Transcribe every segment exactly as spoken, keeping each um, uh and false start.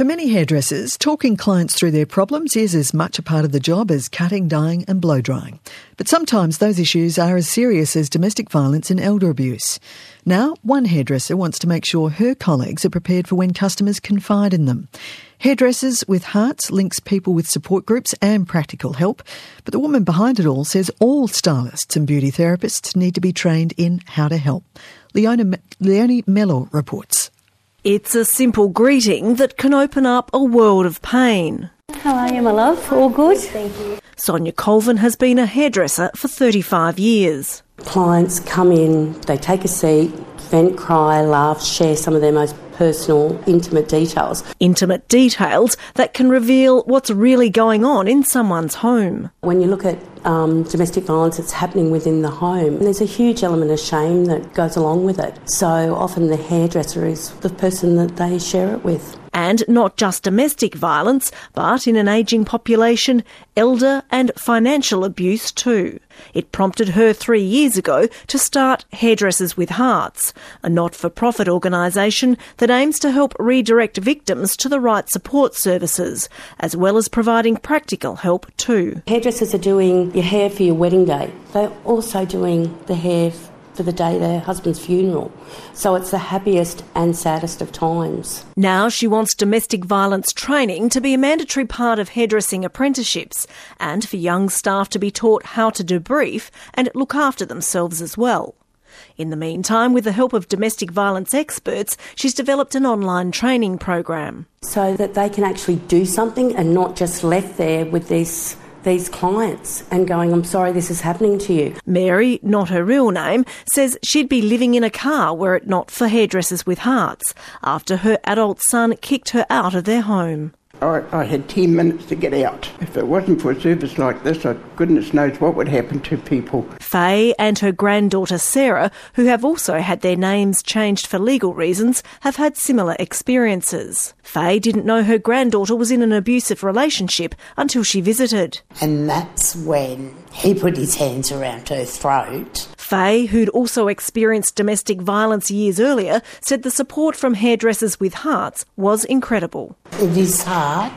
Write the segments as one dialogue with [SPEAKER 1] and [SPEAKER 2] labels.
[SPEAKER 1] For many hairdressers, talking clients through their problems is as much a part of the job as cutting, dyeing and blow-drying. But sometimes those issues are as serious as domestic violence and elder abuse. Now, one hairdresser wants to make sure her colleagues are prepared for when customers confide in them. Hairdressers with Hearts links people with support groups and practical help. But the woman behind it all says all stylists and beauty therapists need to be trained in how to help. Leonie, Leonie Mello reports.
[SPEAKER 2] It's a simple greeting that can open up a world of pain.
[SPEAKER 3] How are you, my love? All good?
[SPEAKER 2] Thank you. Sonia Colvin has been a hairdresser for thirty-five years.
[SPEAKER 3] Clients come in, they take a seat, vent, cry, laugh, share some of their most personal, intimate details.
[SPEAKER 2] Intimate details that can reveal what's really going on in someone's home.
[SPEAKER 3] When you look at um, domestic violence that's happening within the home, there's a huge element of shame that goes along with it. So often the hairdresser is the person that they share it with.
[SPEAKER 2] And not just domestic violence, but in an ageing population, elder and financial abuse too. It prompted her three years ago to start Hairdressers with Hearts, a not-for-profit organisation that aims to help redirect victims to the right support services, as well as providing practical help too.
[SPEAKER 3] Hairdressers are doing your hair for your wedding day. They're also doing the hair for the day of their husband's funeral. So it's the happiest and saddest of times.
[SPEAKER 2] Now she wants domestic violence training to be a mandatory part of hairdressing apprenticeships and for young staff to be taught how to debrief and look after themselves as well. In the meantime, with the help of domestic violence experts, she's developed an online training program.
[SPEAKER 3] So that they can actually do something and not just left there with this these clients and going, I'm sorry this is happening to you.
[SPEAKER 2] Mary, not her real name, says she'd be living in a car were it not for Hairdressers with Hearts after her adult son kicked her out of their home.
[SPEAKER 4] I, I had ten minutes to get out. If it wasn't for a service like this, I, goodness knows what would happen to people.
[SPEAKER 2] Faye and her granddaughter Sarah, who have also had their names changed for legal reasons, have had similar experiences. Faye didn't know her granddaughter was in an abusive relationship until she visited.
[SPEAKER 5] And that's when he put his hands around her throat.
[SPEAKER 2] Faye, who'd also experienced domestic violence years earlier, said the support from Hairdressers with Hearts was incredible.
[SPEAKER 5] It is hard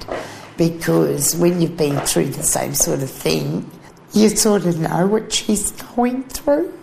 [SPEAKER 5] because when you've been through the same sort of thing, you sort of know what she's going through.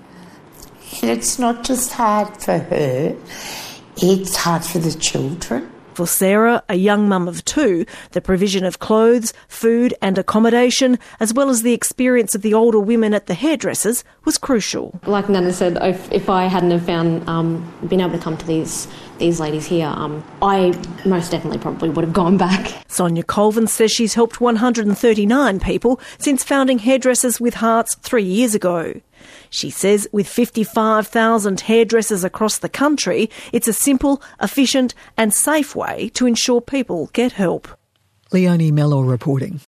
[SPEAKER 5] And it's not just hard for her, it's hard for the children.
[SPEAKER 2] For Sarah, a young mum of two, the provision of clothes, food and accommodation, as well as the experience of the older women at the hairdressers, was crucial.
[SPEAKER 6] Like Nana said, if, if I hadn't have found, um, been able to come to these these ladies here, um, I most definitely probably would have gone back.
[SPEAKER 2] Sonia Colvin says she's helped one hundred thirty-nine people since founding Hairdressers with Hearts three years ago. She says with fifty-five thousand hairdressers across the country, it's a simple, efficient and safe way to ensure people get help.
[SPEAKER 1] Leonie Mello reporting.